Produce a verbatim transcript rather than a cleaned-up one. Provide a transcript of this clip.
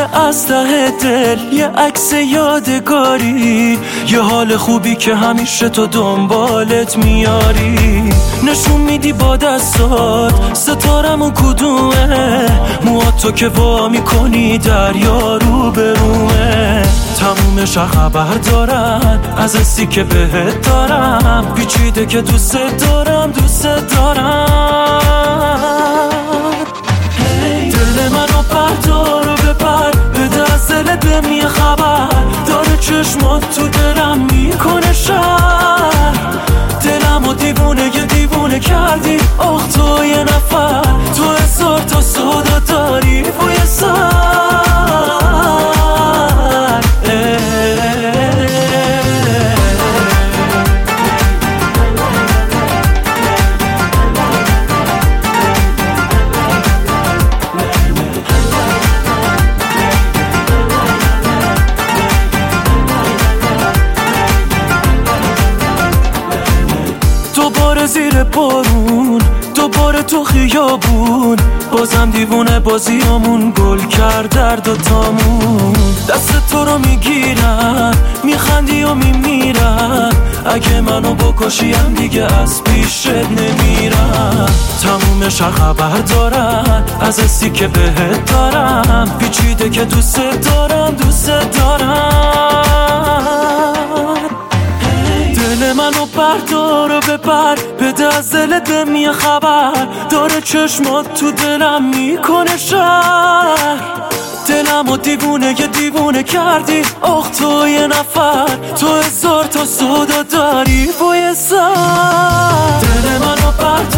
از ته دل یه عکس یادگاری، یه حال خوبی که همیشه تو دنبالت میاری. نشون میدی با دستات ستارمون کدومه، موهات تو که وا میکنی دریا رو برومه. تمومش خبر دارن از حسی که بهت دارم، پیچیده که دوست دارم دوست دارم. دل منو بردار و ببر، بده از دل بهم یه خبر، داره چشمات تو دلم میکنه شهر. دلمو دیوونه یه دیوونه کردی، آخ تو یه نفر، تو هزار تا سودا داری بوی سر. دوباره زیر بارون، دوباره تو خیابون، بازم دیوونه بازیامون گل کرد در دوتامون. دست تو رو میگیرم میخندی و میمیرم، اگه منو بکشیم دیگه از پیشت نمیرم. تمومش خبر دارن از حسی که بهت دارم، پیچیده که دوست دارم دوست دارم. دل منو بردار و ببر، بده از دلت بهم یه خبر، داره چشمات تو دلم میکنه شهر. دلمو دیوونه یه دیوونه کردی، آخ تو یه نفر، تو هزار تا سودا داری بوی سر. دل منو بردار